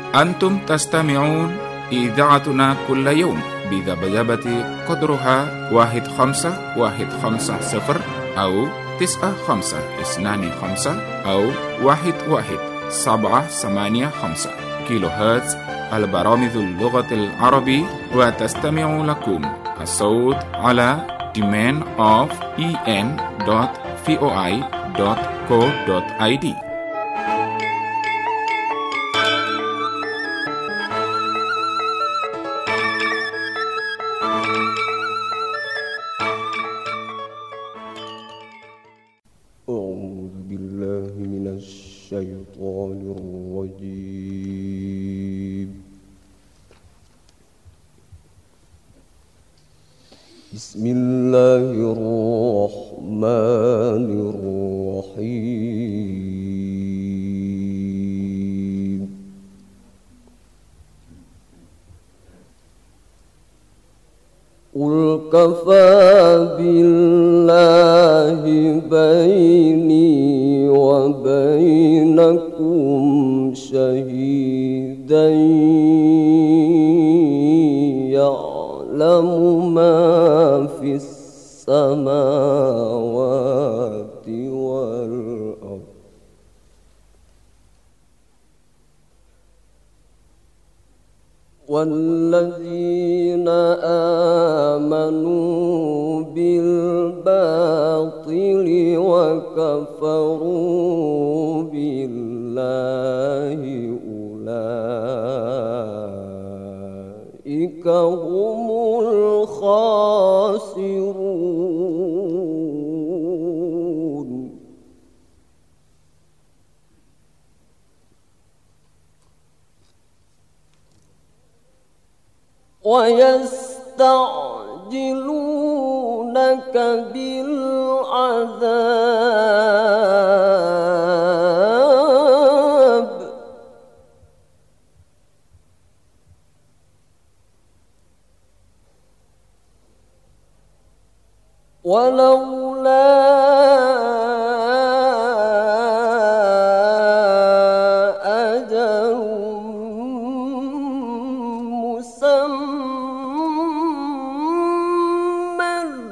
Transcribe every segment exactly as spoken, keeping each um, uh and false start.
أنتم تستمعون إذاعتنا كل يوم بذبذبة قدرها واحد خمسة واحد خمسة صفر أو تسعة خمسة اثنان خمسة أو واحد واحد سبعة ثمانية خمسة كيلو هرتز. البرامج اللغة العربية، وتستمع لكم الصوت على domain of en dot voi dot co dot id. أعوذ بالله من الشيطان الرجيم. بسم الله الرحمن الرحيم. قل كفى بالله بيني وبينكم شهيدا يعلم ما في السماوات والأرض والذين آمنوا بالباطل وكفروا بالله أولئك هم الخاسرون. ويستعجلونك بالعذاب ولولا أجل مسمى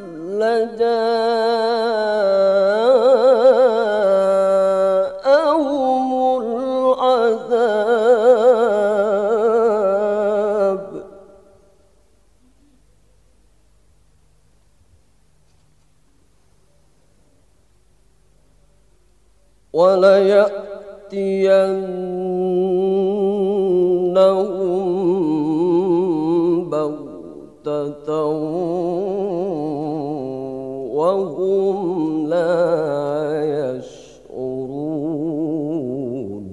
لجاءهم العذاب وليأتينهم بغتة وهم لا يشعرون.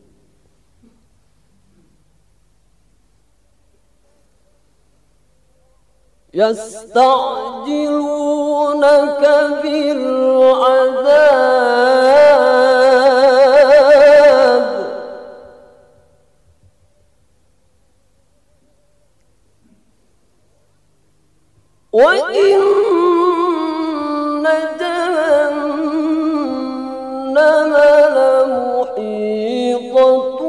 يستعجلونك بالعذاب وإن جهنم لمحيطة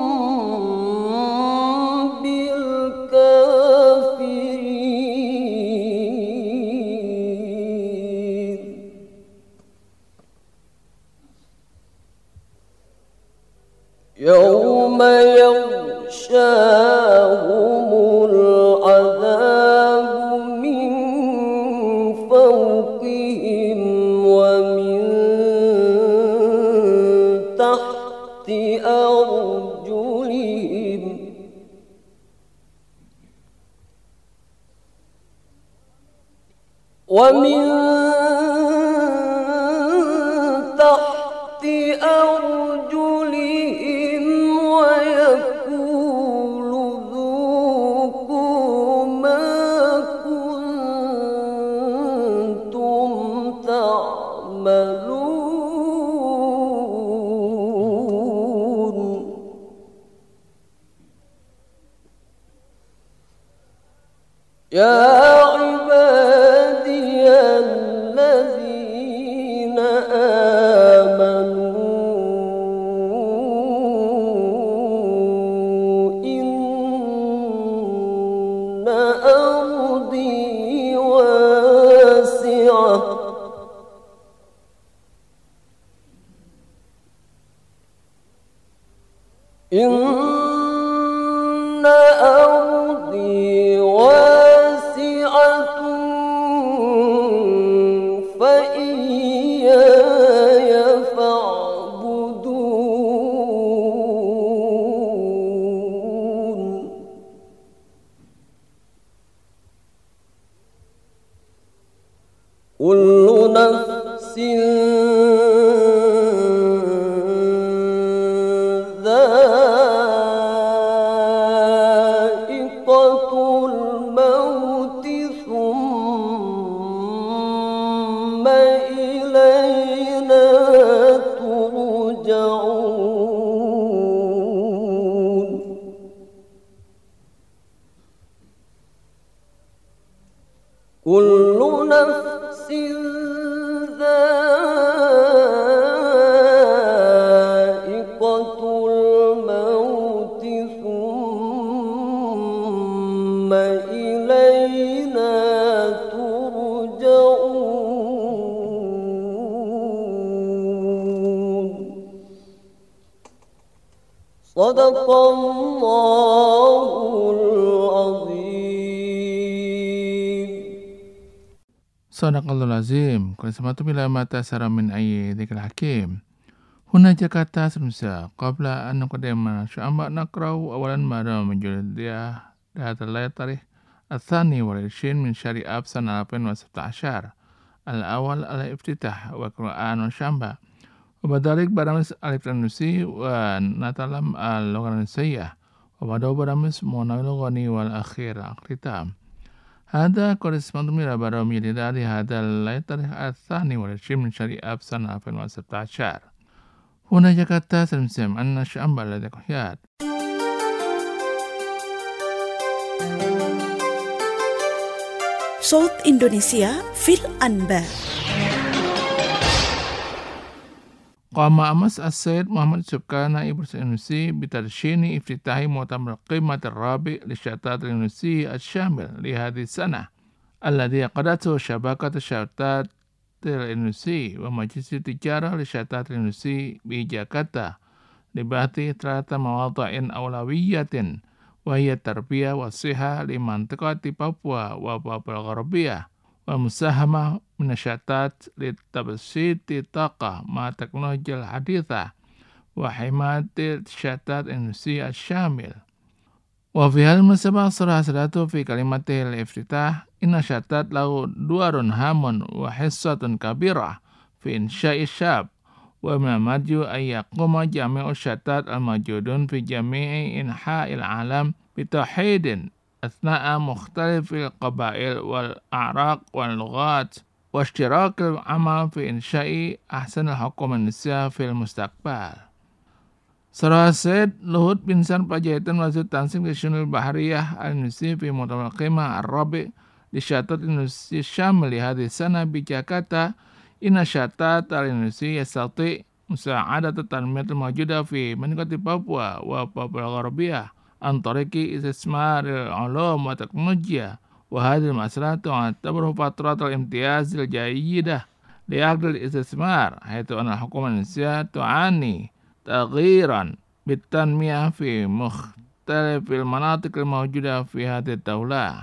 بالكافرين. يوم يغشاهم العذاب من فوقهم ومن تحت أرجلهم ومن تحت أرجلهم ويقول ذوقوا ما كنتم تعملون. يا عبادي الذين آمنوا إن أرضي واسعة فإياي فاعبدون كل نفس كل نفس ذائقة الموت ثم إلينا ترجعون صدق الله العظيم. Sadaqallahul azim. Qul samatu bila mata sara min ayyidikal hakim. Huna Jakarta Indonesia. Qabla an nuqaddima sya'amba naqra'u awalan ma min juldiyah hadha al-tarikh الثاني والعشرين من شهر آب سنة ألفين وستة عشر الأول الافتتاح وقرآن وشنبه وبذلك برامج الإلكترونيسي ونتعلم اللغة الإنجليزية وبعده برامج monogoni والأخير الختام. هذا كورسبوند إلى برامج لدى هذا التاريخ الثاني والعشرين من شهر آب سنة ألفين وستة عشر. هنا جاكرتا سلمسم أن الشعب الذي قياد. صوت إندونيسيا في الأنباء. قام أمس السيد محمد سبكان نائب رئيس الإندونيسي بتدشين افتتاح مؤتمر القمة الرابع للشتات الإندونيسي الشامل لهذه السنة الذي عقدته شبكة الشتات الإندونيسي ومجلس التجارة للشتات الإندونيسي بجاكرتا لبحث ثلاث مواضيع أولوية وهي التربية والصحة لمنطقة بابوا وبابوا الغربية والمساهمة من الشتات لتبسيط الطاقة مع التكنولوجيا الحديثة وحماية الشتات الإندونيسي الشامل. وفي هذه المناسبة صرح سيادته في كلمته الافتتاح إن الشتات له دور هام وحصة كبيرة في إنشاء الشعب ومن المرجو أن يقوم جميع الشتات الموجودون في جميع أنحاء العالم بتوحيد أثناء مختلف القبائل والأعراق واللغات واشتراك العمل في إنشاء أحسن الحكومة الإندونيسية في المستقبل. صرح السيد لهود بن سان بجايتن وزير التنسيق للشؤون البحرية الإندونيسي في مؤتمر القمة الرابع للشتات الإندونيسي الشامل لهذه السنة بجاكرتا إن الشتات الإندونيسي يستطيع مساعدة التنمية الموجودة في منطقة بابوا وبابوا الغربية عن طريق استثمار العلوم والتكنولوجيا وهذه المسألة تعتبر فترة الامتياز الجيدة لعقد الاستثمار حيث أن الحكومة الإندونيسية تعاني تغييرا بالتنمية في مختلف المناطق الموجودة في هذه الدولة.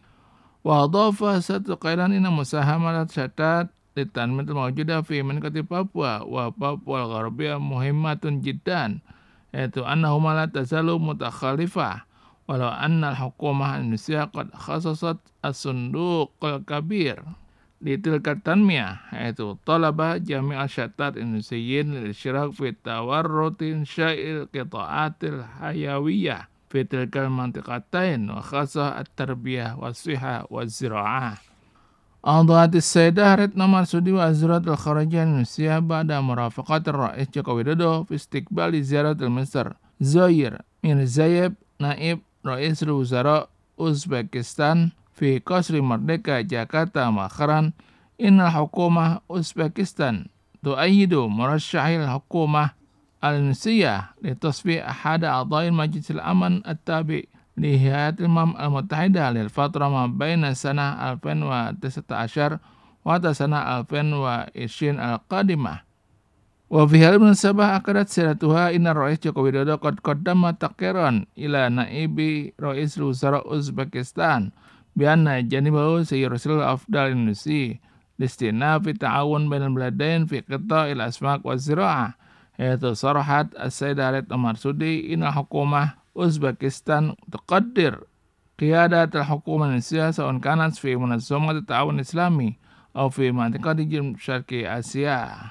وأضاف سيد قائلا إن مساهمة الشتات للتنمية الموجودة في منطقة بابوا وبابوا الغربية مهمة جدا حيث أنهما لا تزال متخالفة ولو أن الحكومة الإندونيسية قد خصصت الصندوق الكبير لتلك التنمية حيث طلب جميع الشتات الإندونيسيين للاشتراك في تورط إنشاء القطاعات الحيوية في تلك المنطقتين وخاصة التربية والصحة والزراعة. أوضحت السيدة رتنا مرسودي وزيرة الخارجية الإندونيسية بعد مرافقة الرئيس جوكو ويدودو في استقبال زيارة مصر زوير ميرزايف نائب رئيس الوزراء أوزبكستان في قصر مردeka جاكرتا مؤخرا إن الحكومة أوزبكستان تؤيد مرشحي الحكومة الإندونيسية لتصفية أحد أعضاء مجلس الأمن التابع لهيئة الأمم المتحدة للفترة ما بين سنة ألفين وتسعة عشر وحتى سنة ألفين وعشرين القادمة. Wa fi hal munasabah akadat siratuha inna Rais Joko Widodo qad qaddama taqriran ila naibi Rais Wuzara Uzbekistan bi anna janibahu sayyursil afdal Indonesia listina fi ta'awun bainal baladain fi qita'il asmaq wa zira'ah. Yaitu sarahat as-Sayyidah Retno Marsudi inna hukumah Uzbekistan taqaddir qiyadat al-hukumah Indonesia sa'un kanat fi munazzamat at-ta'awun islami atau fi mantiqati syarqi Asia.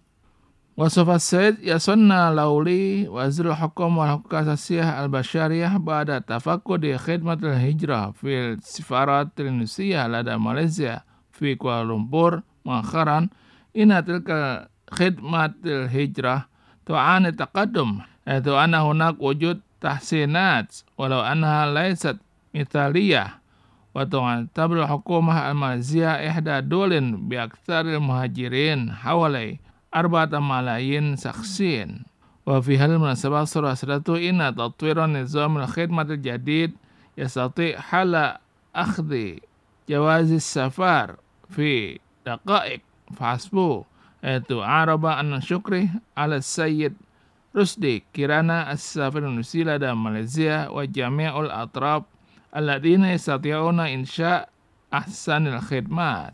Wasofa Said Yasonna Lauli Wazirul Hukum wal Hukuk Asasiyah Al-Bashariyah ba'da tafaqqudi khidmatul hijrah fil sifarat Indonesia lada Malaysia fi Kuala Lumpur muakharan inna tilka khidmatul hijrah tu'ani taqaddum yaitu anna hunak wujud tahsinat walau annaha laysat mithaliyah wa tu'tabaru hukumah al-Malaysia ihda dulin bi aktsaril muhajirin hawalai arba'ata malayin saksin. Wa fi hal munasabah surah satu inna tatwiran nizam al-khidmat al-jadid yastati hala akhdhi jawazi safar fi daqa'iq fahasbu yaitu araba an syukri ala Sayyid Rusdi Kirana as-safir Indonesia lada Malaysia wa jami'ul atrab alladhina yastati'una insya' ahsanil khidmat.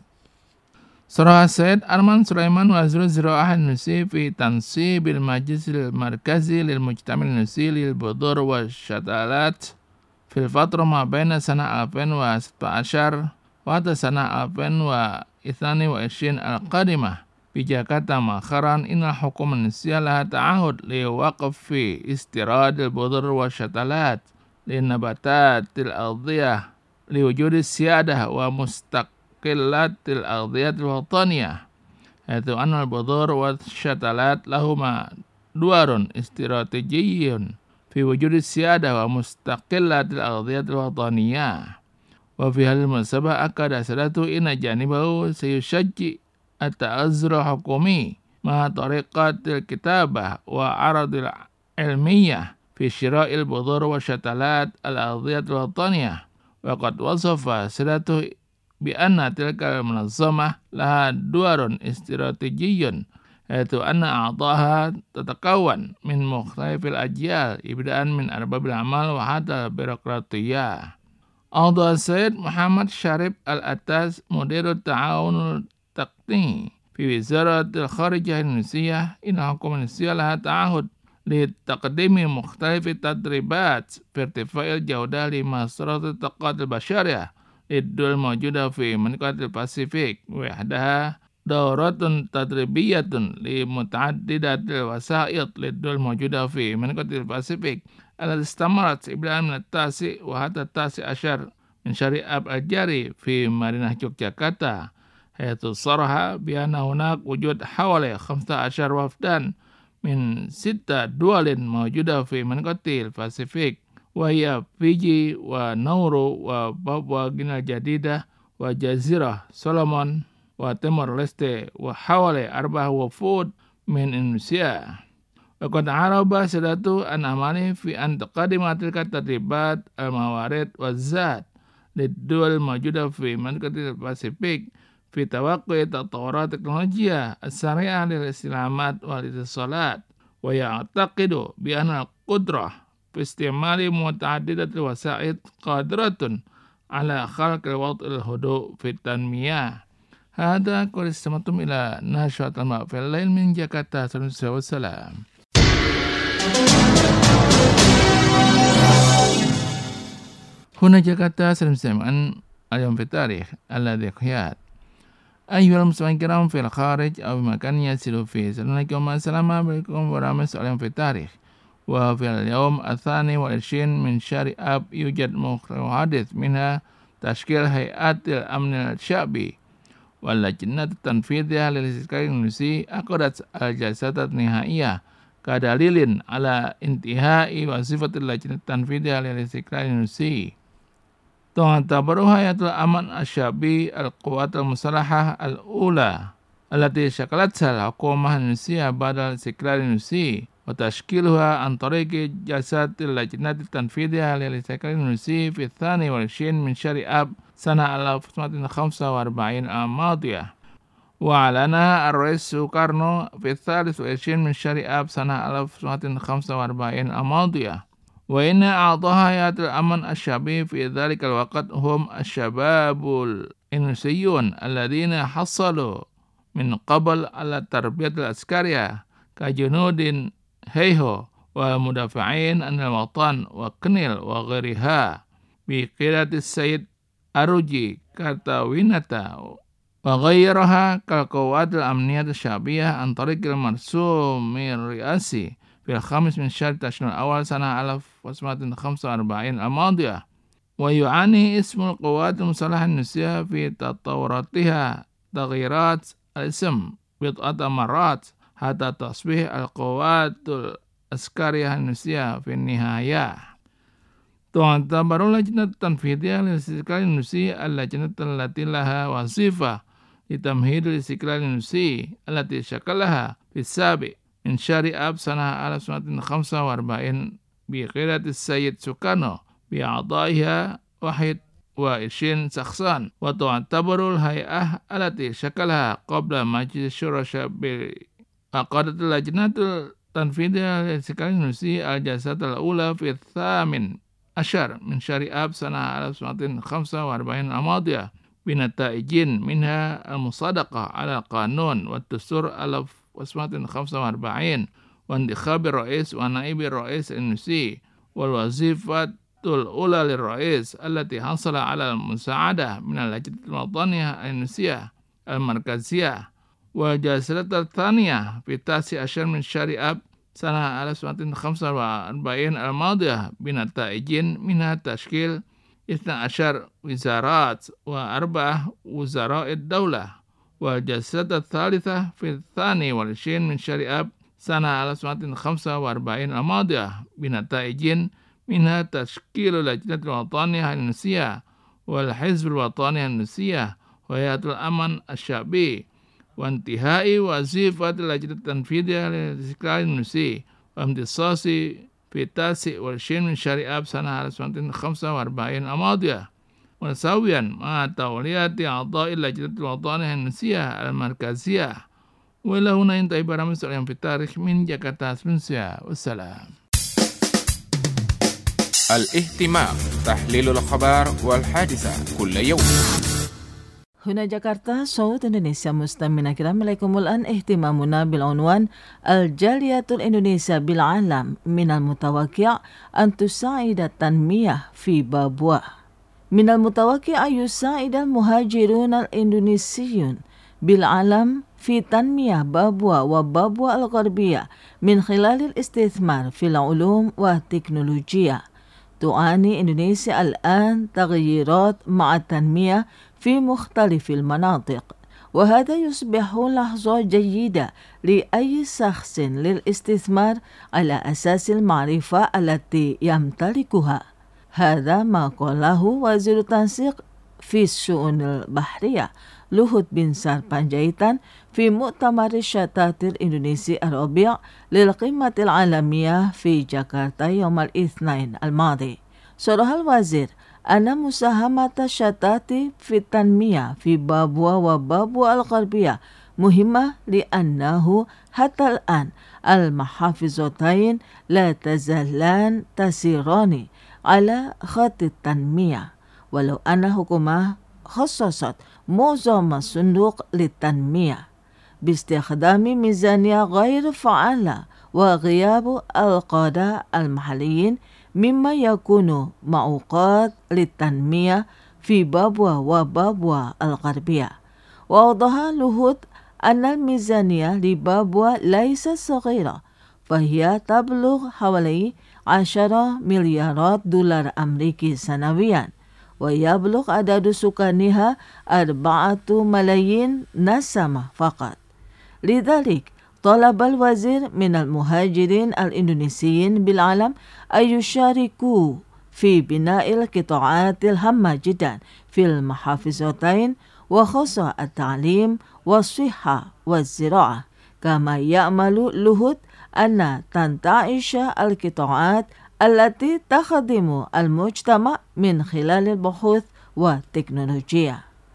Surah Said Arman Sulaiman Wazirul Ziraah Indonesia fi tansibil majlisil markazi lil mujtamil Indonesia lil budur wa syatalat fil fatra ma baina sana alfain wa sitashar wa sana alfain wa ithani wa ishin al-qadimah bi Jakarta makharan inal hukum Indonesia laha ta'ahud li waqf fi istiradil budur wa syatalat li nabatatil ardiyah li wujudi siyadah wa mustaq qillatil ardiyatil wataniyah yaitu anal budur wa syatalat lahuma duarun istiratejiyyun fi wujudi siyadah wa mustaqillatil ardiyatil wataniyah. Wa fi halil munasabah akada sadatu inna janibahu sayushajji at-ta'azzur hukumi ma tariqatil kitabah wa aradil ilmiyah fi syira'il budur wa syatalat al-ardiyatil wataniyah wa qad wasafa sadatu bi anna tilka al-munazzamah laha duarun istiratejiyyun yaitu anna a'taha tatakawan min mukhtalifil ajyal ibda'an min arbabil amal wa hatta birokratiyah. A'ta Sayyid Muhammad Syarif Al-Attas Mudirut Ta'awunul Taqni fi Wizaratil Kharijah Indonesia inna hukum Indonesia laha ta'ahud li taqdimi mukhtalifi tadribat fi irtifa'il jawdah li masratit taqatil basyariyah Idul mawjuda fi manikatil Pasifik wahdaha dauratun tadribiyatun li muta'addidatil wasa'id lidul mawjuda fi manikatil Pasifik alal istamarat iblan min at-tasi wa hatta at-tasi asyar min syari'ab al-jari fi Madinah Yogyakarta hayatu saraha bi anna hunak wujud hawali khamsa asyar wafdan min sita dualin mawjuda fi manikatil Pasifik wahia Fiji wa Nauru wa Papua Gina Jadidah wa Jazirah Solomon wa Timor Leste wa hawali arba'ah wafud min Indonesia. Wa qad araba sadatu an amali fi an taqadimatil katadribat al-mawarid wa zat lidul mawjuda fi manikatil Pasifik fi tawaqqi tatawurat teknologiya as-sari'ah lil istilamat wal ittisalat wa ya'taqidu bi anna al-qudrah istimali muta'addidatil wasa'id qadiratun ala khalqil wad'il hudu fit tanmiyah. Hada qul istamatum ila nashwatal ma'fil lail min Jakarta. Sallallahu wasallam. Huna Jakarta sallallahu al-yawm fi tarikh alladhi qiyad ayyuhal muslimin kiram fil kharij aw makan yasilu fi. Assalamualaikum warahmatullahi wabarakatuh. Wa fil yawm athani wal ishin min syari ab yujad mukhadith minha tashkil hayatil amnil syabi wal lajnat tanfidiyah lil istiqlal Indonesia aqadat al jasadat nihaiyah kadalilin ala intihai wa sifatil lajnat tanfidiyah lil istiqlal Indonesia. Tu'tabaru hayatul aman asyabi al quwat al musalahah al ula allati syakalat sal hukumah Indonesia badal istiqlal Indonesia wa tashkiluha an tariqi jasatil lajnati tanfidiyah lil istiqlal Indonesia fi tsani wal ishin min syari ab sana alif khamsa wa arba'in al-madiyah وأعلنها الرئيس سوكارنو في الثالث والعشرين من شهر آب سنة ألف وتسعمائة وخمسة وأربعين الماضية. وإن أعضاء هيئة الأمن الشعبي في ذلك الوقت هم الشباب الإندونيسيون الذين حصلوا من قبل على التربية العسكرية كجنود هيهو ومدافعين عن الوطن وكنيل وغيرها بقيادة السيد أروجي كارتاويناتا وغيرها كالقوات الأمنية الشعبية عن طريق المرسوم الرئاسي في الخامس من شهر تشرين الأول سنة ألف وتسعمائة وخمسة وأربعين الماضية. ويعاني اسم القوات المسلحة الإندونيسية في تطوراتها تغييرات الاسم بضعة مرات حتى تصبح القوات العسكرية الإندونيسية في النهاية. تعتبر اللجنة التنفيذية للاستقلال الإندونيسي اللجنة التي لها وظيفة لتمهيد الاستقلال الإندونيسي التي شكلها في السابع من شهر آب سنة ألف وتسعمائة وخمسة وأربعين بقيادة السيد سوكارنو بأعضائها واحد وعشرين شخصا. وتعتبر الهيئة التي شكلها قبل مجلس الشورى الشعبي عقدت اللجنة التنفيذية للاستقلال الإندونيسي الجلسة الأولى في الثامن عشر من شهر آب سنة ألف وتسعمائة وخمسة وأربعين الماضية بنتائج منها المصادقة على القانون والدستور ألف وتسعمائة وخمسة وأربعين وانتخاب الرئيس ونائب الرئيس الإندونيسي والوظيفة الأولى للرئيس التي حصل على المساعدة من اللجنة الوطنية الإندونيسية المركزية. والجلسة الثانية في التاسع عشر من شهر آب سنة ألف وتسعمائة وخمسة وأربعين الماضية بنتائج منها تشكيل اثنتي عشرة وزارات وأربعة وزراء الدولة. والجلسة الثالثة في الثاني والعشرين من شهر آب سنة ألف وتسعمائة وخمسة وأربعين الماضية بنتائج منها تشكيل لجنة الوطنية الإندونيسية والحزب الوطني الإندونيسية وهيئة الأمن الشعبي وانتهاء وظيفة اللجنة التنفيذية للاستقلال الإندونيسي وامتصاصي في التاسع والعشرين من شهر آب سنة ألف وتسعمائة وخمسة وأربعين الماضية متساويا مع تولية أعضاء اللجنة الوطنية الإندونيسية المركزية. وإلى هنا ينتهي برنامج اليوم في التاريخ من جاكرتا إندونيسيا والسلام. الاهتمام تحليل الأخبار والحادثة كل يوم. هنا جاكرتا صوت إندونيسيا مستمعينا الكرام، إليكم الآن اهتمامنا بالعنوان الجالية الإندونيسية بالعالم من المتوقع أن تساعد التنمية في بابوا. من المتوقع أن يساعد المهاجرون الإندونيسيون بالعالم في تنمية بابوا وبابوا الغربية من خلال الاستثمار في العلوم والتكنولوجيا. تعاني إندونيسيا الآن تغييرات مع التنمية في مختلف المناطق، وهذا يصبح لحظة جيدة لأي شخص للاستثمار على أساس المعرفة التي يمتلكها. هذا ما قاله وزير التنسيق في الشؤون البحرية لوهوت بنسار بانجايتان في مؤتمر الشتات الإندونيسي الرابع للقمة العالمية في جاكرتا يوم الاثنين الماضي. صرح الوزير أن مساهمة الشتات في التنمية في بابوا وبابوا الغربية مهمة لأنه حتى الآن المحافظتين لا تزالان تسيران على خط التنمية، ولو أن الحكومة خصصت معظم الصندوق للتنمية باستخدام ميزانية غير فعالة وغياب القادة المحليين مما يكون معوقات للتنمية في بابوا وبابوا الغربية. وأوضح لوهوت أن الميزانية لبابوا ليست صغيرة، فهي تبلغ حوالي عشرة مليارات دولار أمريكي سنويا، ويبلغ عدد سكانها أربعة ملايين نسمة فقط. لذلك طلب الوزير من المهاجرين الإندونيسيين بالعالم أن يشاركوا في بناء القطاعات الهامة جدا في المحافظتين، وخاصة التعليم والصحة والزراعة. كما يأمل لوهوت أن تنتعش القطاعات التي تخدم المجتمع من خلال البحوث والتكنولوجيا.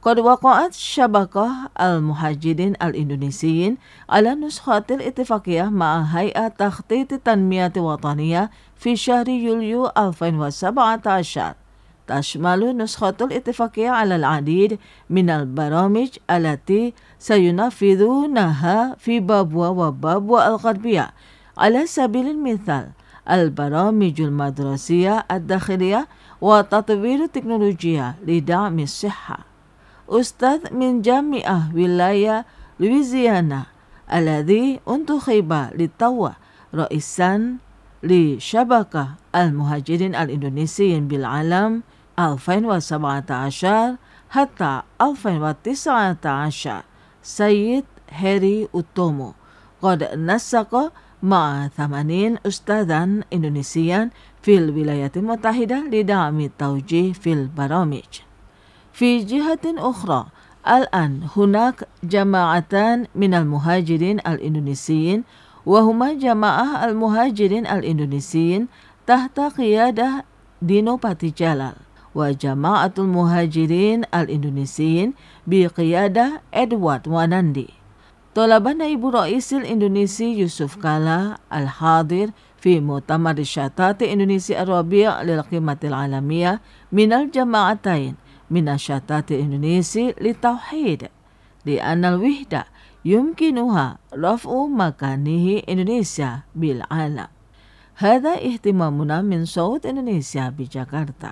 قد وقعت شبكة المهاجرين الإندونيسيين على نسخة الاتفاقية مع هيئة تخطيط التنمية الوطنية في شهر يوليو ألفين وسبعة عشر. تشمل نسخة الاتفاقية على العديد من البرامج التي سينفذونها في بابوا وبابوا الغربية. على سبيل المثال البرامج المدرسية الداخلية وتطوير التكنولوجيا لدعم الصحة. أستاذ من جامعة ولاية لويزيانا الذي انتخب للتو رئيسا لشبكة المهاجرين الإندونيسيين بالعالم ألفين وسبعة عشر حتى ألفين وتسعة عشر سيد هيري أوتومو قد نسق مع ثمانين أستاذا إندونيسيا في الولايات المتحدة لدعم التوجيه في البرامج. في جهة أخرى الآن هناك جماعتان من المهاجرين الإندونيسيين وهما جماعة المهاجرين الإندونيسيين تحت قيادة دينو باتيجالال وجماعة المهاجرين الإندونيسيين بقيادة إدوارد واناندي. طلب نائب رئيس الإندونيسي يوسف كالا الحاضر في مؤتمر الشتات إندونيسيا الربيع للقمة العالمية من الجماعتين من الشتات الإندونيسي للتوحيد لأن الوحدة يمكنها رفع مكانه إندونيسيا بالعالم. هذا اهتمامنا من صوت إندونيسيا بجاكرتا.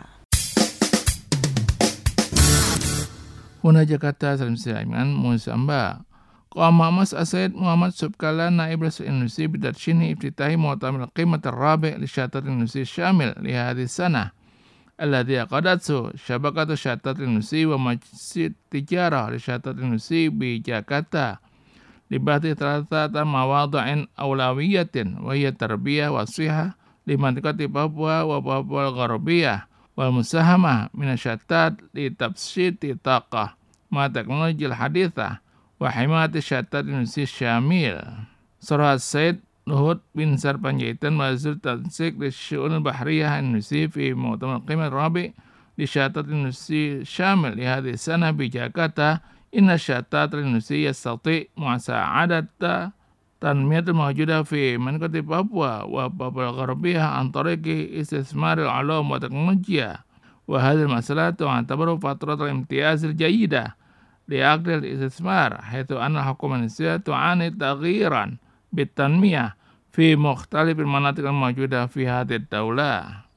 Huna Jakarta Salim Saiman Musamba. Qama Mas Asaid Muhammad Subkala Naib Rasul Indonesia بتدشين افتتاح مؤتمر القمة الرابع للشتات الإندونيسي الشامل لهذه السنة الذي عقدته شبكة الشتات الإندونيسي ومجلس التجارة للشتات الإندونيسي بجاكرتا لبحث ثلاثة مواضع أولوية وهي التربية والصحة لمنطقة بابوا وبابوا الغربية والمساهمة من الشتات لتبسيط الطاقة مع التكنولوجيا الحديثة وحماية الشتات الإندونيسي الشامل. صرح السيد لهود بن سربنجيتان وزير التنسيق للشؤون البحرية الإندونيسي في مؤتمر القمة الرابع للشتات الإندونيسي الشامل لهذه السنة بجاكرتا إن الشتات الإندونيسي يستطيع مساعدة التنمية الموجودة في منطقة بابوا وبابوا الغربية عن طريق استثمار العلوم والتكنولوجيا، وهذه المسألة تعتبر فترة الامتياز الجيدة لعقد الاستثمار، حيث أن الحكومة الإندونيسية تعاني تغييرا بالتنمية في مختلف المناطق الموجودة في هذه الدولة.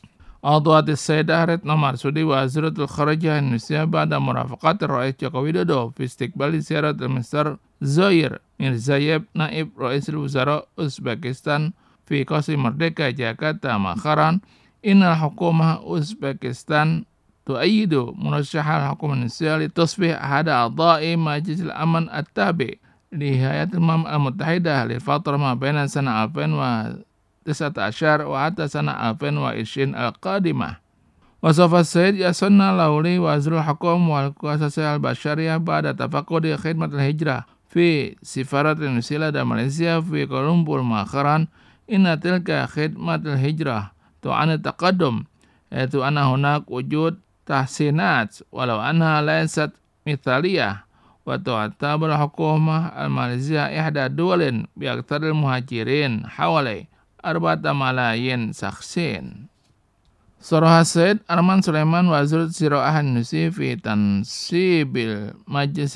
أضاءت السيدة رتنا مرسودي وزيرة الخارجية الإندونيسية بعد مرافقة الرئيس جوكو ويدودو في استقبال زيارة المستر زوير ميرزايف نائب رئيس الوزراء أوزبكستان في قصر مردeka جاكرتا مؤخرا إن الحكومة أوزبكستان تؤيد مرشح الحكومة الإندونيسية لتصبح أحد أعضاء مجلس الأمن التابع لهيئة الأمم المتحدة للفترة ما بين سنة ألفين وتسعة عشر وحتى سنة ألفين وعشرين القادمة. وصف السيد ياسون لولي وزير الحكومة والقواسية البشرية بعد تفقد خدمة الهجرة في سفارة إندونيسيا لدى ماليزيا في كولومبور مؤخرا إن تلك خدمة الهجرة تعاني تقدم، حيث أن هناك وجود تحسينات ولو أنها ليست مثالية، وتعتبر الحكومة الماليزية إحدى الدول بأكثر المهاجرين حوالي أربعة ملايين شخصين. صرح السيد أرمان سليمان وزير الزراعة الإندونيسي في تنصيب المجلس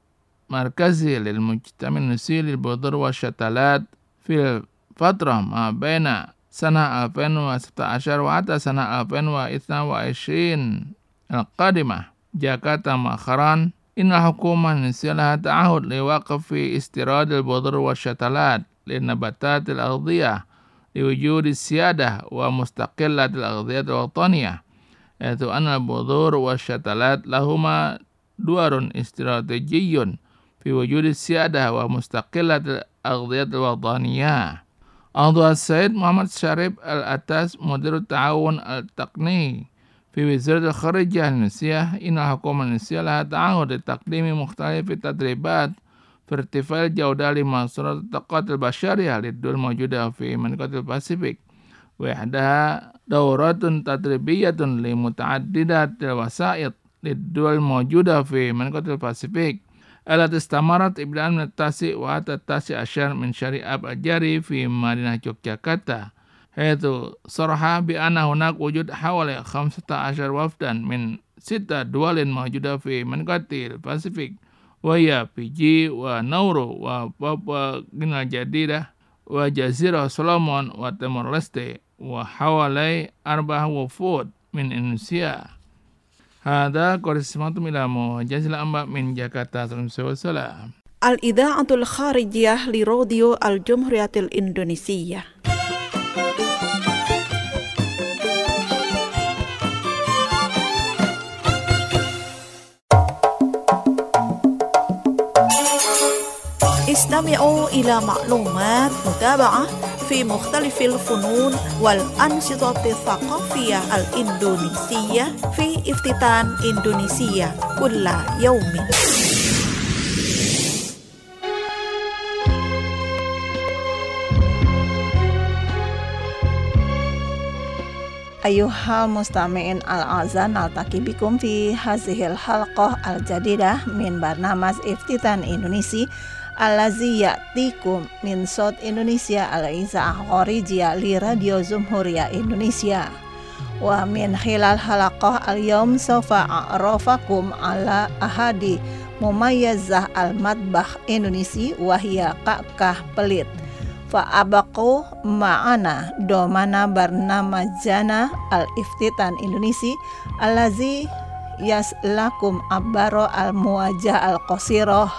المركزي للمجتمع الإندونيسي للبذور والشتلات في الفترة ما بين سنة ألفين وستة عشر وحتى سنة ألفين واثنين وعشرين القادمة جاكرتا مؤخرا إن الحكومة الإندونيسية لها تعهد لوقف في استيراد البذور والشتلات للنباتات الأغذية لوجود السيادة ومستقلة الأغذية الوطنية، حيث أن البذور والشتلات لهما دور استراتيجي في وجود السيادة ومستقلة الأغذية الوطنية. أضاف السيد محمد شريف الأتاس مدير التعاون التقني في وزارة الخارجية الإندونيسية إن الحكومة الإندونيسية لها تعهد لتقديم مختلف التدريبات في ارتفاع الجودة لمنصورات الطاقات البشرية للدول الموجودة في منطقة الباسيفيك، وإحداها دورات تدريبية لمتعددة الوسائط للدول الموجودة في منطقة الباسيفيك التي استمرت ابتداء من التاسع وحتى التاسع عشر من شهر آب الجاري في مدينة يوغياكرتا، حيث صرح بأن هناك وجود حوالي خمسة عشر وفدا من ستة دول موجودة في منطقة الباسيفيك، وهي فيجي ونورو وبابوا غينيا الجديدة وجزيرة سولومون وتيمور ليستي، وحوالي أربع وفود من إندونيسيا. هذا قرصمتم إلى موجز الأنباء من جاكرتا. والسلام. الإذاعة الخارجية لراديو الجمهورية الإندونيسية. استمعوا إلى معلومات متابعة في مختلف الفنون والأنشطة الثقافية الإندونيسية في افتتان إندونيسيا كل يوم. أيها المستمعين الأعزاء، نلتقي بكم في هذه الحلقة الجديدة من برنامج افتتان إندونيسي الذي يأتيكم من صوت إندونيسيا الإذاعة الخارجية لراديو جمهورية إندونيسيا. ومن خلال حلقة اليوم سوف أعرفكم على أحد مميزة المطبخ إندونيسي وهي كعكة pelit. فأبقوا معنا ضمن برنامجنا الافتتان إندونيسي الذي يصلكم عبر المواجهة القصيرة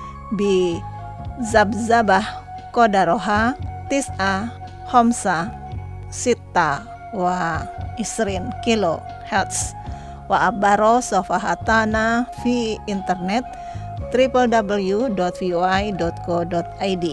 بذبذبة قدرها تسعة خمسة ستة وعشرين كيلو هرتز، وعبر صفحتنا في إنترنت double-u double-u double-u dot v o i dot co dot i d.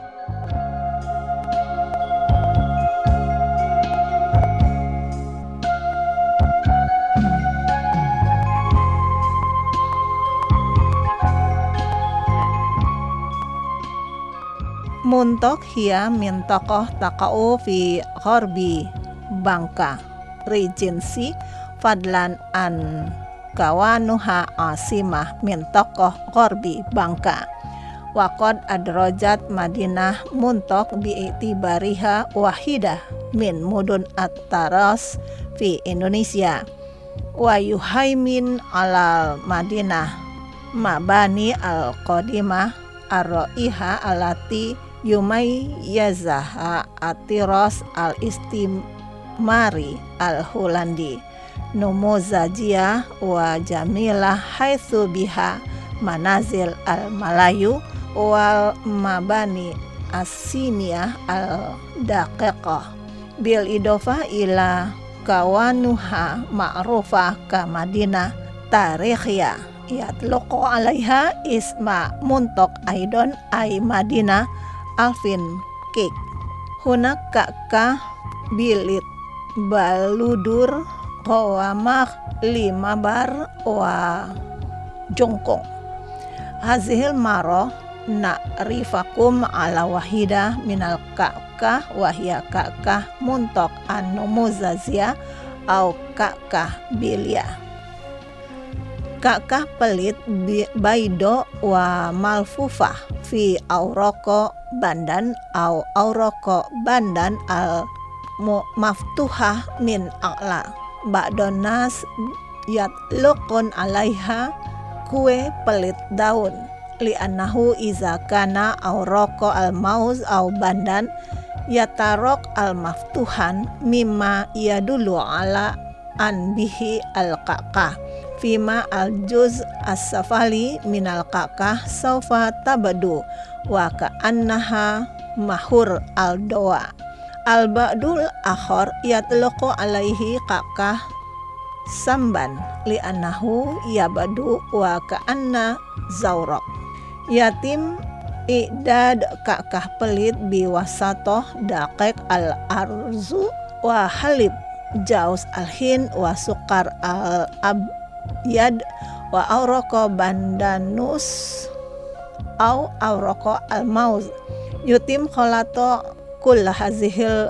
Muntok hiya min tokoh takau fi Gharbi Bangka Regency fadlan an kawanuha asimah min tokoh Gharbi Bangka waqad adrajat Madinah Muntok bi'itibariha wahidah min mudun at-taras fi Indonesia wa yuhaimin alal Madinah mabani al-qadimah ar-ra'iha alati yumayyazaha atiras al-istimari al-Hulandi numuzajiyah wa jamilah haitsu biha manazil al-Malayu wal mabani as-siniyah al-daqiqah bil idofa ila kawanuha ma'rufah ka Madinah tarikhiyah yatluqu alaiha isma Muntok aidon ay Madinah Alvin Cake hunak ka'kah bilit baludur qawamah lima bar wa jongkong hazihil maro na'rifakum ala wahida minal ka'kah wahya ka'kah Muntok an-numuzaziyah au ka'kah bilia. Ka'kah pelit baido wa malfufah fi auroko bandan au auroko bandan al maftuhah min a'la ba'don nas yatlukun alaiha kue pelit daun li'annahu iza kana auroko al mauz au bandan yatarok al maftuhan mimma yadulu ala anbihi al ka'kah fima al-juz as-safali minal ka'kah saufa tabadu wa ka'annaha mahur al-doa al-ba'dul akhar yatluqu alaihi ka'kah samban li'annahu yabadu wa ka'anna zawraq yatim i'dad ka'kah pelit biwasatoh daqiq al-arzu wa halib jaus al-hin wa sukar al-ab yad wa auroko bandanus au auroko al-mauz yutim kholato kull hazihil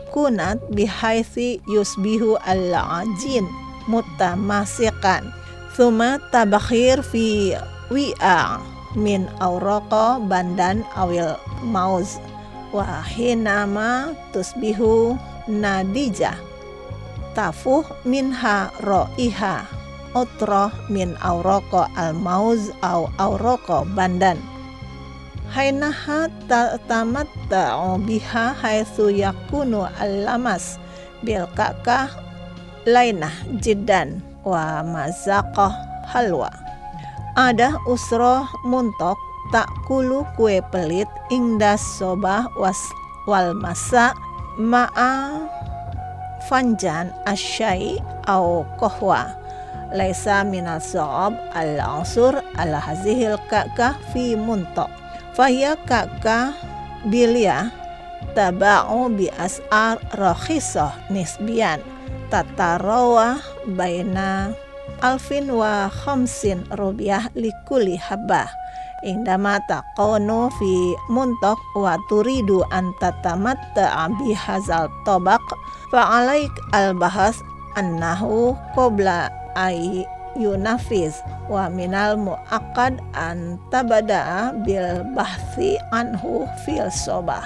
makunat bihaitsi yusbihu al-ajin mutamasikan Thumma tabakhir fi wi'a min awraqa bandan awil mauz wa hinama tusbihu nadija tafuh minha ro'iha otroh min awraqa al mauz aw awraqa bandan hainaha tamatta'u biha haitsu yakunu al-lamas bil kakah lainah jiddan wa mazaqah halwa. Ada usroh muntok tak kulu kue pelit ingdas sobah was wal masa ma'a fanjan asyai au kohwa laisa minal so'ab al-ansur ala hazihil kakah fi muntok fahya kakah bilia taba'u bi as'ar rakhisah nisbian tatarawah baina alfin wa khamsin rupiah likuli habah indama taqonu fi muntok wa turidu an tatamatta bihazal tobak fa'alaik al-bahas annahu qabla ay yunafiz wa minal mu'aqqad an tabada'a bil bahthi anhu fil sobah.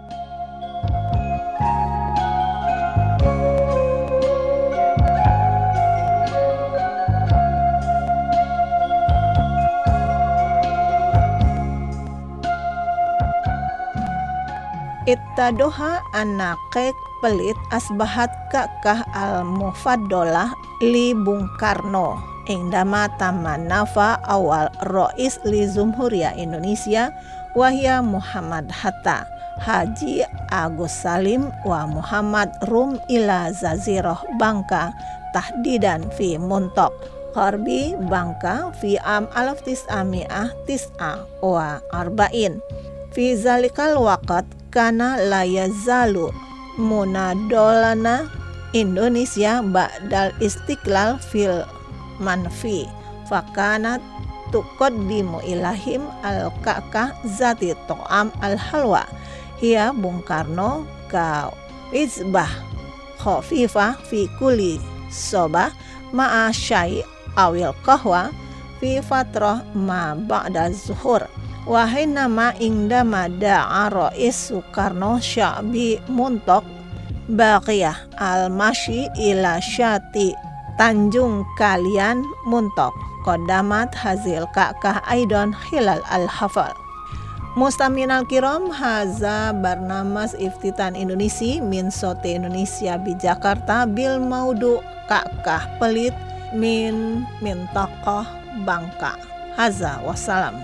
Ittadoha anakek pelit asbahat kakah al-mufaddolah li Bung Karno indama tamanafa awal rois li Jumhuriyah Indonesia wahya Muhammad Hatta Haji Agus Salim wa Muhammad Rum ila Zaziroh Bangka tahdidan fi Muntok Qarbi Bangka fi am alaf tis'ami'ah tis'a wa arba'in fi zalikal waqt kana la yazalu munadolana Indonesia ba'dal istiqlal fil manfi fakanat tuqaddimu ilahim al-kakah zati to'am al-halwa hiya Bung Karno ka izbah khafifah fi kulli sobah ma'a syai' awil qahwa fi fatrah ma ba'da zuhur wahai nama ingdama da'a Rais Soekarno Sya'bi Muntok Baqiyah al-Masyi ila Syati Tanjung Kalian Muntok Kodamat Hazil Kakah Aidon Hilal al-Hafal. Mustaminal kiram haza barnamas iftitan Indonesia min sote Indonesia bi Jakarta bil maudu kakah pelit min min tokoh Bangka. Haza wassalam.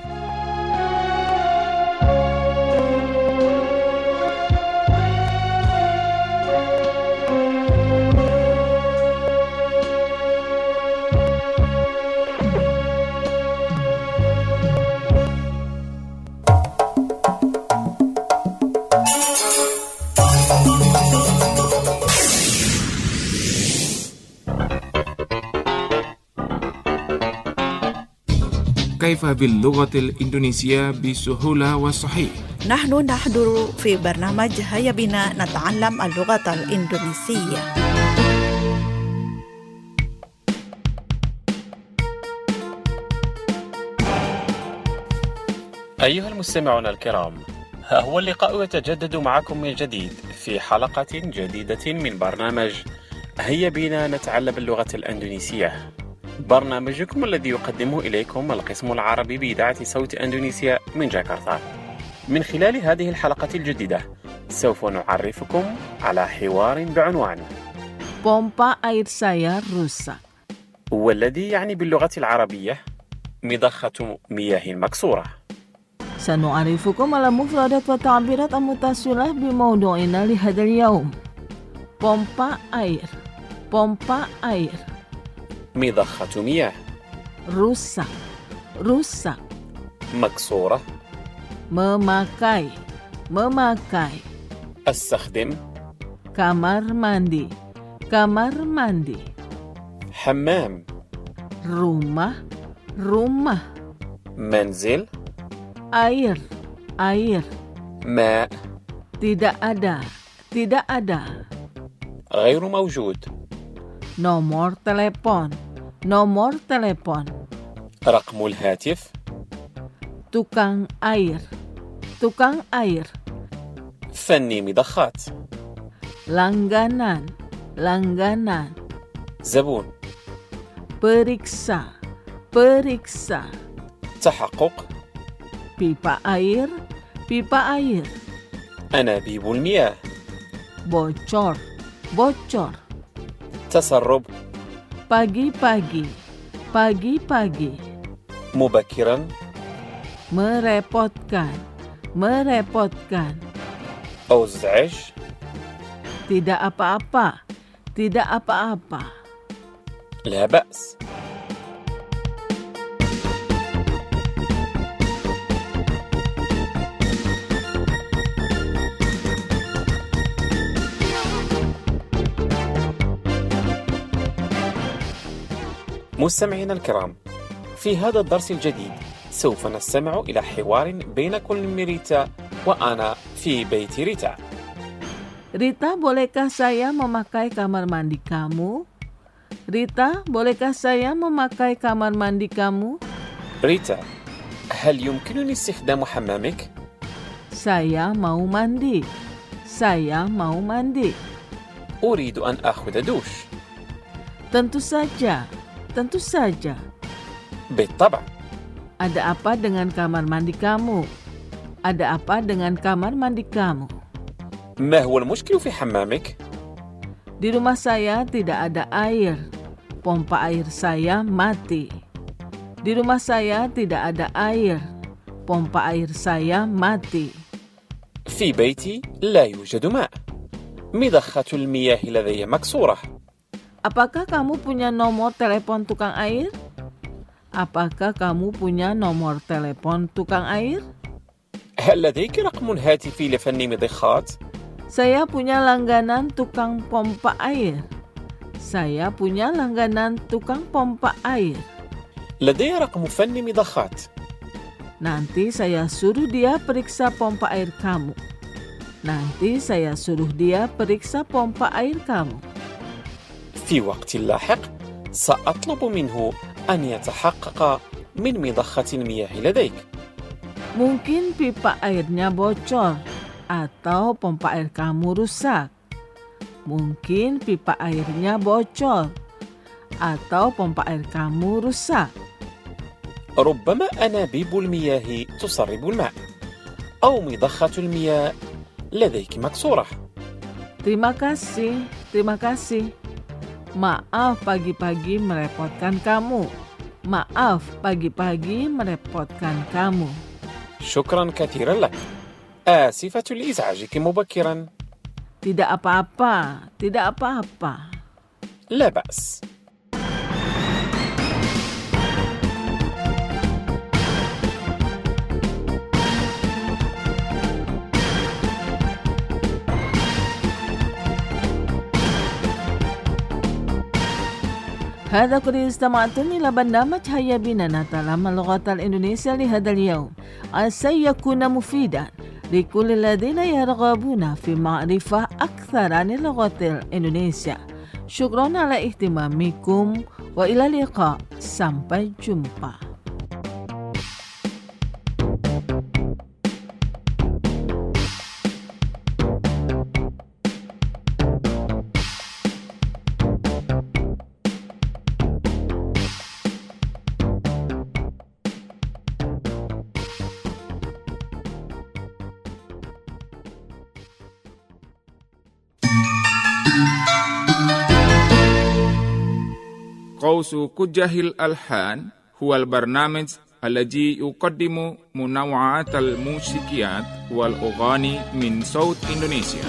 كيف باللغة الإندونيسية بسهولة وصحيح؟ نحن نحضر في برنامج هيا بنا نتعلم اللغة الإندونيسية. أيها المستمعون الكرام، ها هو اللقاء يتجدد معكم من جديد في حلقة جديدة من برنامج هيا بنا نتعلم اللغة الإندونيسية، برنامجكم الذي يقدمه إليكم القسم العربي بإذاعة صوت إندونيسيا من جاكرتا. من خلال هذه الحلقة الجديدة سوف نعرفكم على حوار بعنوان Pompa air saya rusak, والذي يعني باللغة العربية مضخة مياه مكسورة. سنعرفكم على مفردات وتعبيرات المتصلة بموضوعنا لهذا اليوم. Pompa air, pompa air, مضخة مياه، rusak, rusak, مكسورة، memakai, memakai, استخدم، kamar mandi, kamar mandi, حمام، rumah, rumah, منزل، air, air, ماء، tidak ada, tidak ada, غير موجود، nomor telepon, Nomor telepon. رقم الهاتف. Tukang air. Tukang air. فني مضخات. Langganan. Langganan. زبون. Periksa. Periksa. تحقق. Pipa air. Pipa air. أنابيب المياه. Bocor. Bocor. تسرب. Pagi-pagi. Pagi-pagi. مبكرا. Merepotkan. Merepotkan. أزعج. Tidak apa-apa. Tidak apa-apa. لا بأس. مستمعينا الكرام، في هذا الدرس الجديد سوف نستمع إلى حوار بين كل من ريتا وأنا في بيت ريتا. Rita, bolehkah saya memakai kamar mandi kamu? Rita, bolehkah saya memakai kamar mandi kamu? ريتا، هل يمكنني استخدام حمامك؟ Saya mau mandi. Saya mau mandi. أريد أن آخذ دوش. Tentu saja. Tentu saja. بالطبع. Ada apa dengan kamar mandi kamu? Ada apa dengan kamar mandi kamu? ما هو المشكل في حمامك؟ Di rumah saya tidak ada air. Pompa air saya mati. Di rumah saya tidak ada air. Pompa air saya mati. في بيتي لا يوجد ماء. مضخة المياه لدي مكسورة. Apakah kamu punya nomor telepon tukang air? Apakah kamu punya nomor telepon tukang air? هل لديك رقم هاتفي لفن مضخات؟ Saya punya langganan tukang pompa air. Saya punya langganan tukang pompa air. لدي رقم فن مضخات. Nanti saya suruh dia periksa pompa air kamu. Nanti saya suruh dia periksa pompa air kamu. في وقت لاحق سأطلب منه أن يتحقق من مضخة المياه لديك. Mungkin pipa airnya bocor atau pompa air kamu rusak. Mungkin pipa airnya bocor atau pompa air kamu rusak. ربما أنابيب المياه تسرب الماء أو مضخة المياه لديك مكسورة. Terima kasih, terima kasih. Maaf pagi-pagi merepotkan kamu. Maaf pagi-pagi merepotkan kamu. شكرا كثيرا لك. آسفة لإزعاجك مبكرا. Tidak apa-apa, tidak apa-apa. لا بأس. هذا كل استمعتم إلى برنامج هيا بنا نتعلم اللغة الإندونيسية لهذا اليوم. عسى يكون مفيدا لكل الذين يرغبون في معرفة أكثر عن اللغة الإندونيسية. شكرا على اهتمامكم وإلى اللقاء. Sampai jumpa. قوس كجه الألحان هو البرنامج الذي يقدم منوعات الموسيقيات والأغاني من صوت إندونيسيا.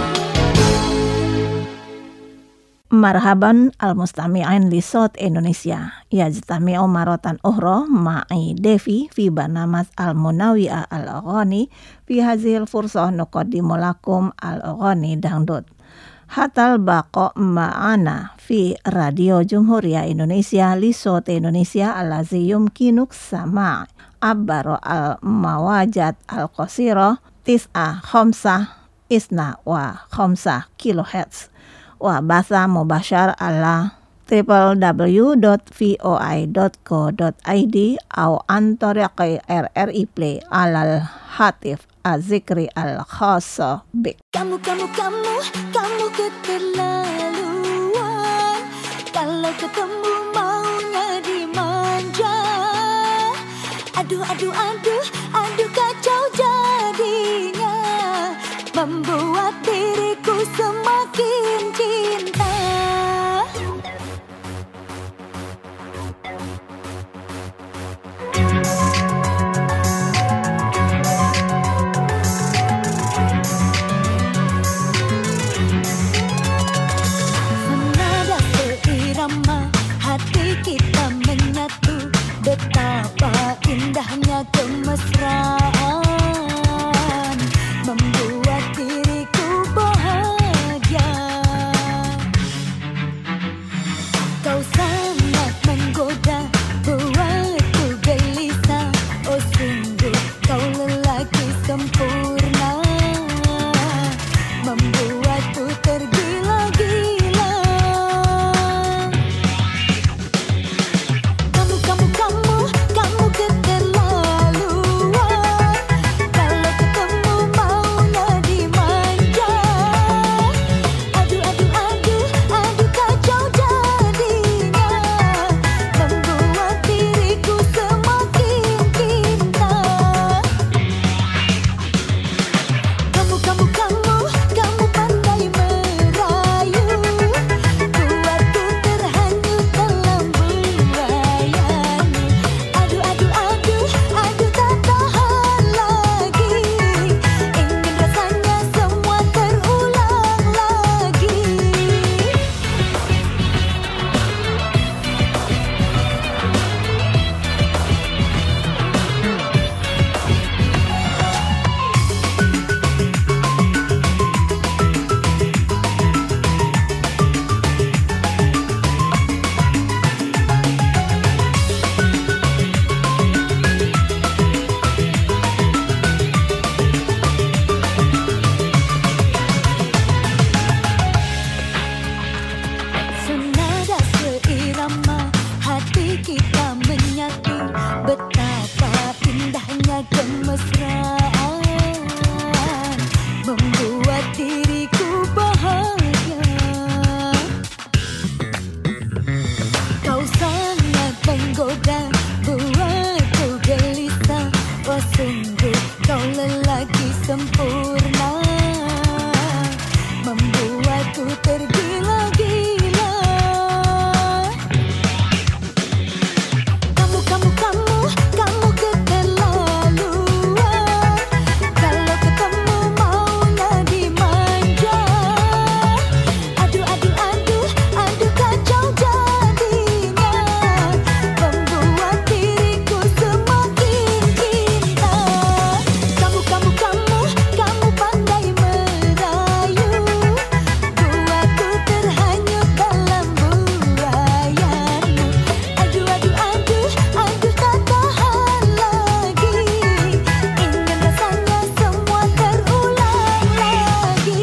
Marhaban al-mustami'in li Sot Indonesia. Yajtami'u maratan ukhra ma'i Devi fi barnamaj al-munawi'ah al-aghani fi hazil fursah nuqaddimu lakum al-aghani dangdut. Hatal baqo ma'ana fi Radio Jumhuriyah Indonesia li Sot Indonesia allazi yumkinuk sama' abbaro al-mawajat al-qasira tis'a khamsah isna wa khamsah kilohertz wa basa mubashar ala double-u double-u double-u dot v o i dot co dot i d أو عن طريق R R I Play على الهاتف الذكري الخاص بك. Kamu, kamu, kamu, kamu keterlaluan. Kalau ketemu maunya dimanja. Aduh, aduh, aduh, aduh kacau jadinya. Membuat diriku semakin cinta. Senada seirama hati kita menyatu. Betapa indahnya kemesraan membuat diriku bahagia. Kau sangat menggoda, buatku gelisah. Oh sungguh kau lelaki sempurna, membuatku tergila-gila. Kamu, kamu, kamu, kamu keterlaluan. Kalau ketemu maunya dimanja. Aduh, aduh, aduh, aduh kacau jadinya. Membuat diriku semakin cinta. Kamu, kamu, kamu, kamu pandai merayu. Buatku terhanyut dalam buayanmu. Aduh, aduh, aduh, aduh tak tahan lagi. Ingin rasanya semua terulang lagi. Senada seirama hati kita menyatu. Betapa indahnya kemesraan membuat diriku bahagia. Kau sangat menggoda, buatku gelisah. Oh sungguh kau lelaki sempurna, membuatku tergila-gila. Kamu, kamu, kamu, kamu keterlaluan. Kalau ketemu maunya dimanja. Aduh, aduh, aduh, aduh kacau jadinya. Membuat diriku semakin cinta. Kamu, kamu, kamu, kamu pandai merayu. Buatku terhanyut dalam buayanmu. Aduh, aduh, aduh, aduh tak tahan lagi. Ingin rasanya semua terulang lagi.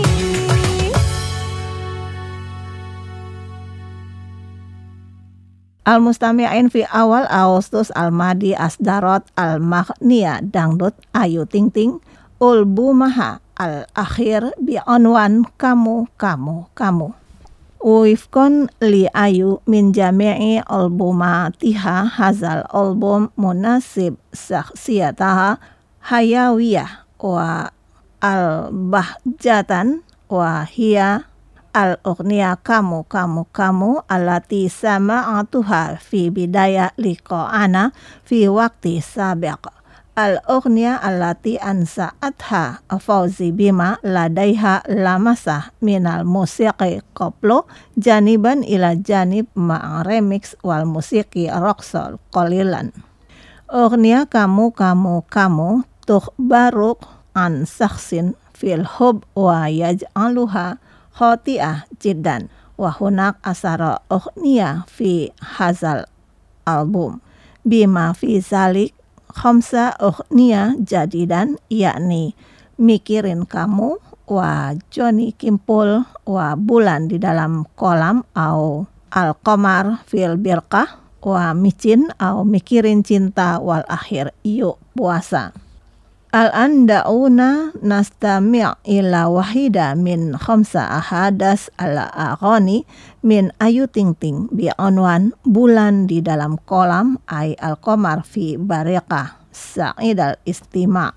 Al-Mustami'in fi awal Agustus al-Madi Asdarat al-Maghniya Dangdut Ayu Ting Ting Ulbu Maha al-Akhir bi'anwan Kamu, Kamu, Kamu. Wifkon li Ayu min jami'i albumatiha hazal album munasib saksiyataha hayawiyah wa al-bahjatan wa hiya al-ughniya Kamu, Kamu, Kamu alati sama'atuha fi bidaya liqa'ana fi waqti sabiq. Al-ughniya allati ansa'atha Fauzi bima ladaiha lamasah minal musiqi qablu janiban ila janib ma'a remix wal musiki roksol qalilan. Ughniya Kamu, Kamu, Kamu tukhbaruk an sakhsin fil hub wa yaj'aluha khoti'ah jiddan wa hunak asara ughniya fi hazal album bima fi zalik khamsa ughniya jadidan yakni mikirin kamu wa Johnny Kimpul wa bulan di dalam kolam au al-qamar fil birqah wa micin au mikirin cinta wal akhir yuk puasa. Al-an da'una nastami' ila wahida min khamsa ahadas ala aghani min Ayu Ting Ting bi unwan bulan di dalam kolam ay al-qamar fi bariqah sa'id al-istima'.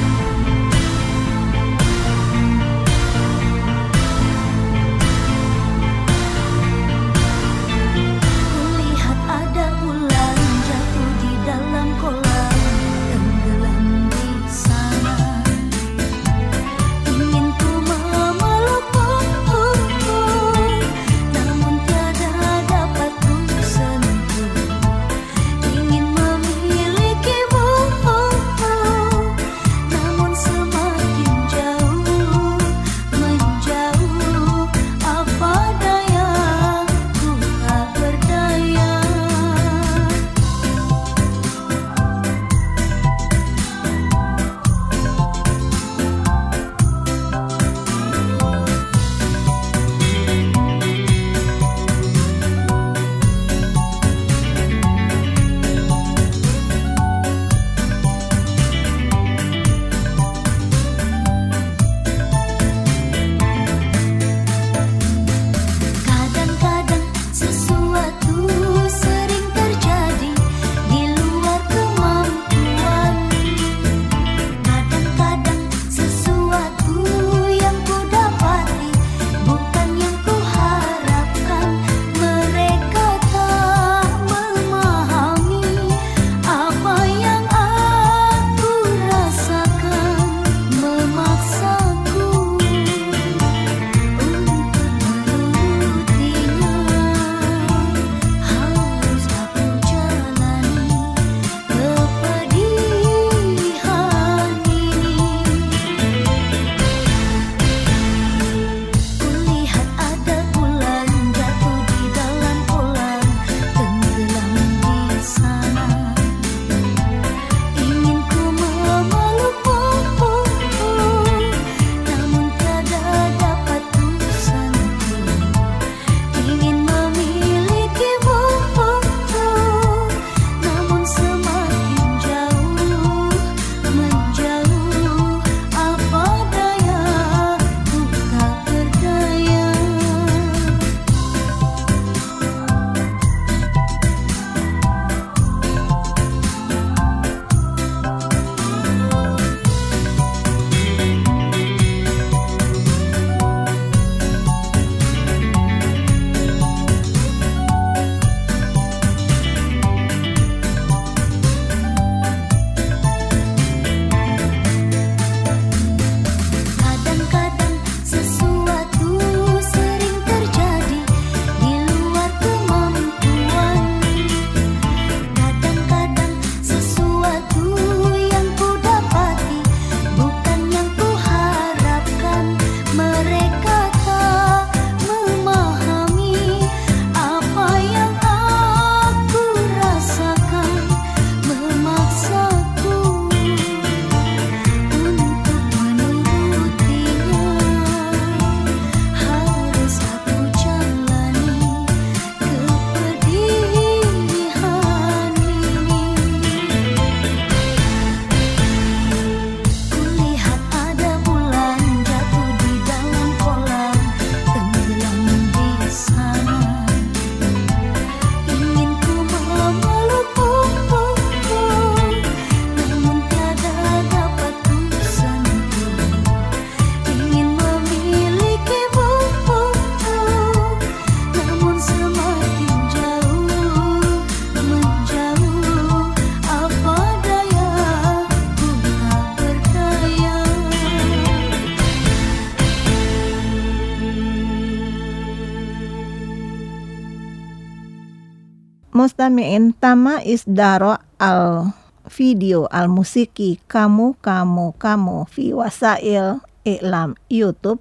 Mustami'in tama isdaro al video al musiki kamu kamu kamu fi wasail i'lam YouTube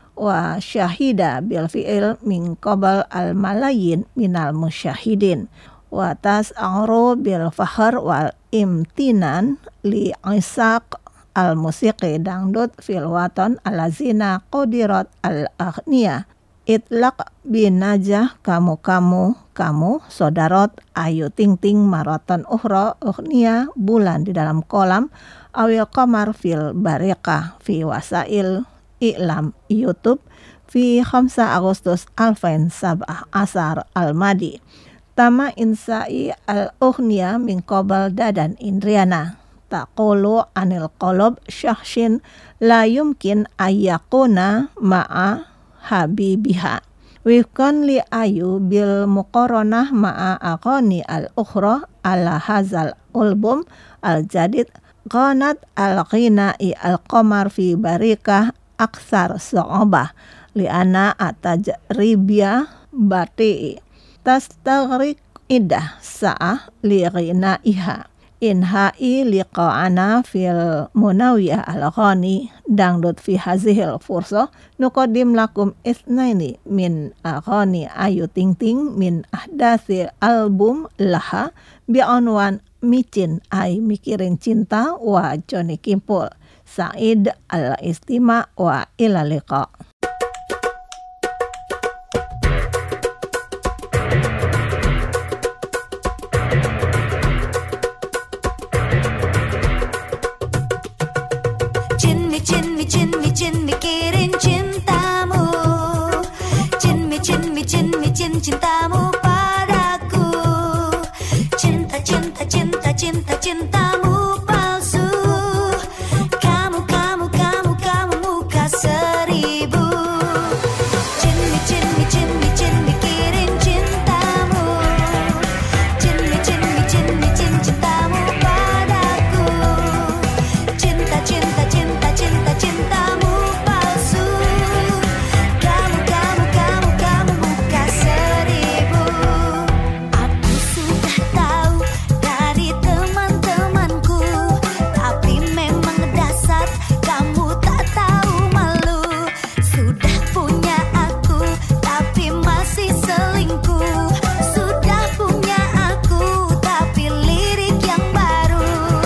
wa syahida bil fi'il min qabal al malayin minal musyahidin wa tas'aru bil fahr wal imtinan li isaq al musiki dangdut fil waton alazina qadirat al aghniya itlaq binajah kamu-kamu kamu sodarot ayu ting-ting marotan ukhra ukhnia bulan di dalam kolam awil qamar fil bariqah fi wasail i'lam YouTube fi khamsa Agustus alfain sab'ah asar al-madi tama insai al-ukhnia min qabal dadan indriana taqulu anil qolob syakhsin la yumkin ayyakuna ma'a habibiha wifkan li ayu bil muqaranah ma'a aqani al-ukhra ala hazal album al-jadid qanat al-ghina'i al-qamar fi barikah aksar so'obah li'ana atajribya bati'i tastagrik idah sa'ah li ghina'iha inha'i liqa'ana fil munawiyah al-ghani dangdut fi hazihil furso nuqadim lakum isnaini min aghani ayu ting ting min ahdasi album laha bi'anwan micin ay mikirin cinta wa Johnny Kimpul Said al-istima wa ila liqa. Micin mikirin cintamu, Cin micin micin micin cintamu padaku. Cinta cinta cinta cinta cintamu palsu. Kamu kamu kamu kamu muka seribu. Cin micin micin micin mikirin cintamu, Cin micin micin micin cintamu padaku. Cinta cinta cinta cinta cintamu palsu. Kamu kamu kamu kamu muka seribu. Aku sudah tahu dari teman-temanku, tapi memang dasar kamu tak tahu malu. Sudah punya aku tapi masih selingkuh. Sudah punya aku tapi lirik yang baru.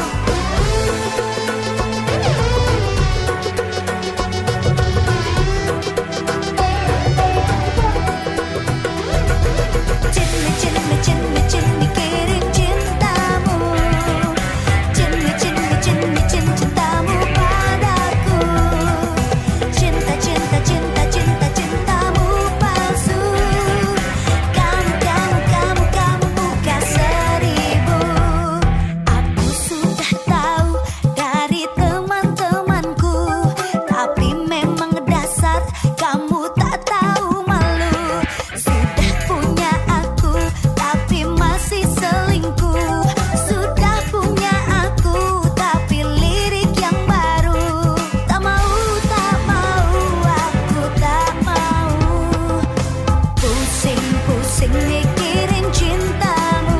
Cin micin micin micin mikirin cintamu, Cin micin micin micin cintamu padaku. Cinta cinta cinta cinta cintamu palsu. Kamu kamu kamu kamu muka seribu. Aku sudah tahu dari teman-temanku, tapi memang dasar kamu tak tahu malu. Sudah punya aku tapi masih selingkuh. Sudah punya aku tapi lirik yang baru. Tak mau tak mau aku tak mau. Pusing-pusing mikirin cintamu.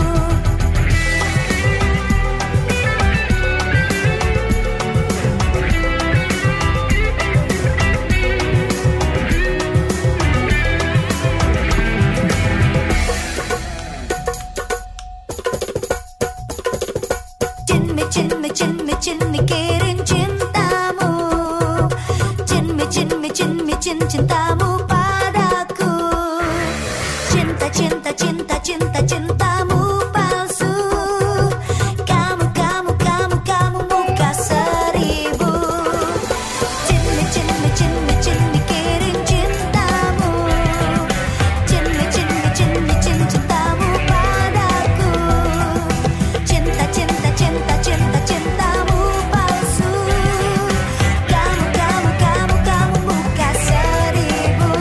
Cin micin micin micin mikirin cintamu, Cin micin micin micin cintamu padaku. Cinta cinta cinta cinta cintamu palsu. Kamu kamu kamu kamu muka seribu. Cin micin micin micin mikirin cintamu, Cin micin micin micin cintamu padaku. Cinta cinta cinta cinta cintamu palsu. Kamu kamu kamu kamu muka seribu.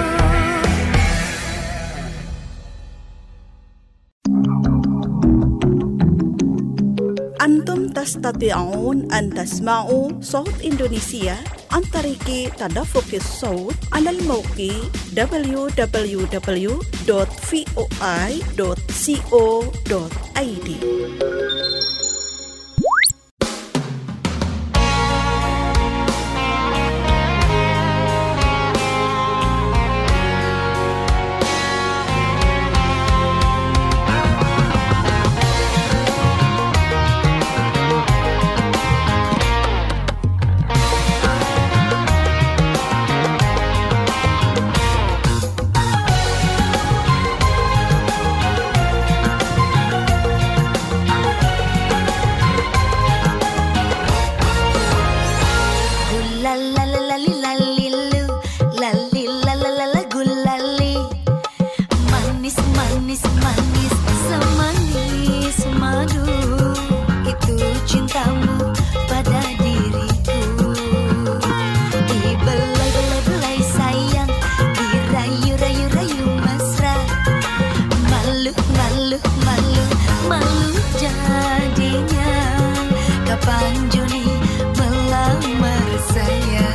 Antum tastati'un an tasma'u Saut Indonesia an tariki tadaffuqis saut alal mawqi w w w dot voi dot co dot i d. la la la li la li lu, la li la la la la gulali. Manis manis manis semanis madu, itu cintamu pada diriku. Dibelai-belai-belai sayang, dirayu-rayu-rayu mesra. Malu malu malu malu jadinya, kapan Juni melamar saya.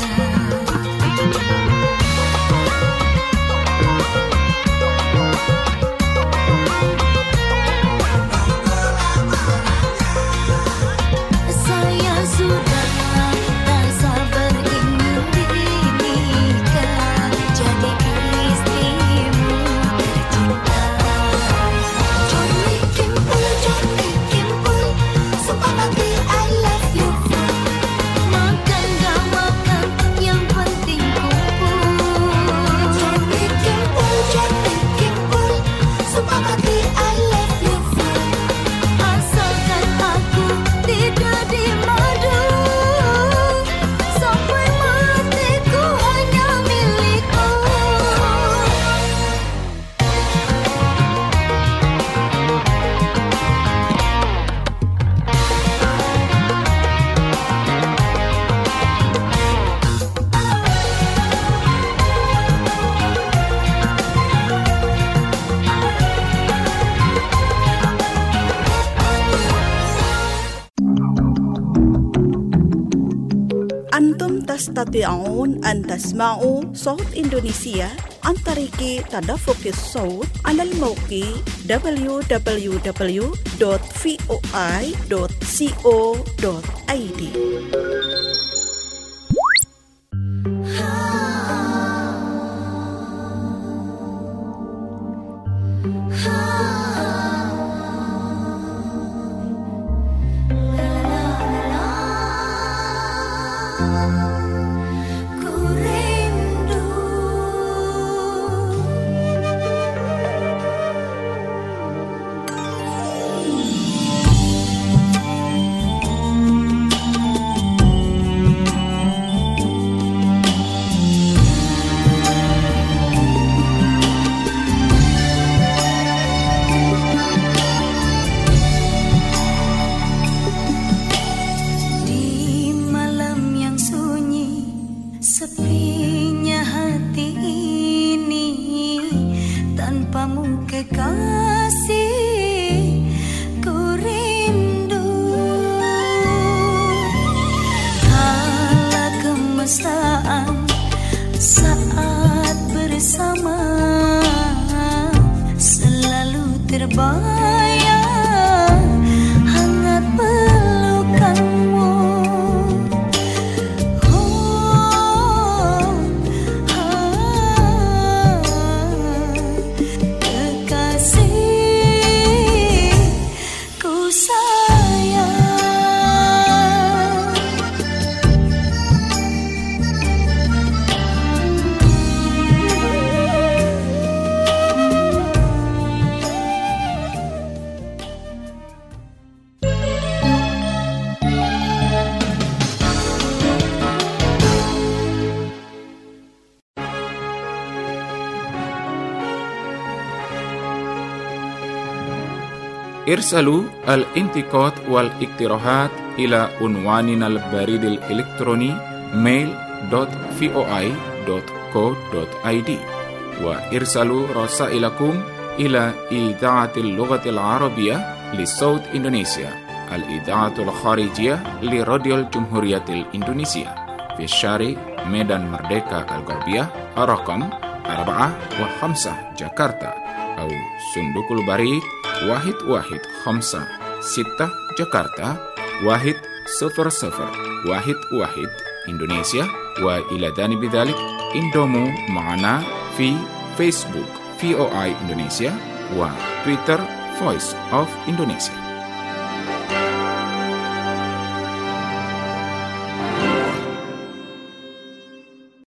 Saya sudah tak sabar ingin dinikah, jadi istrimu tercinta. Johnny Kimpul, Johnny Kimpul, sumpah mati I love you full. Makan gak makan, yang penting kumpul. Johnny Kimpul, Johnny Kimpul, sumpah mati I love you full. Asalkan aku tidak dimadu, sampai matiku hanya milikku. أنتم تستطيعون أن تسمعوا صوت إندونيسيا عن طريق تدفق الصوت على الموقع دبليو دبليو دبليو دوت في او اي دوت كو دوت اي دي. Ku rindu. Di malam yang sunyi, sepinya hati ini, tanpamu kekasih, ku rindu. Kala kemesraan saat bersama, selalu terbayang hangat pelukanmu. Oh, ah, kekasih ku sayang. ارسلوا الانتقاد والاقتراحات إلى عنواننا البريد الإلكتروني mail dot voi dot co dot id وارسلوا رسائلكم إلى إذاعة اللغة العربية لصوت إندونيسيا، الإذاعة الخارجية لراديو الجمهورية الإندونيسية في الشارع ميدان مردeka الغربية رقم أربعة وخمسة جاكرتا، أو صندوق البريد واحد واحد خمسة ستة جاكرتا واحد صفر صفر واحد واحد إندونيسيا. وإلى جانب ذلك انضموا معنا في فيسبوك في او اي إندونيسيا، وتويتر Voice of Indonesia.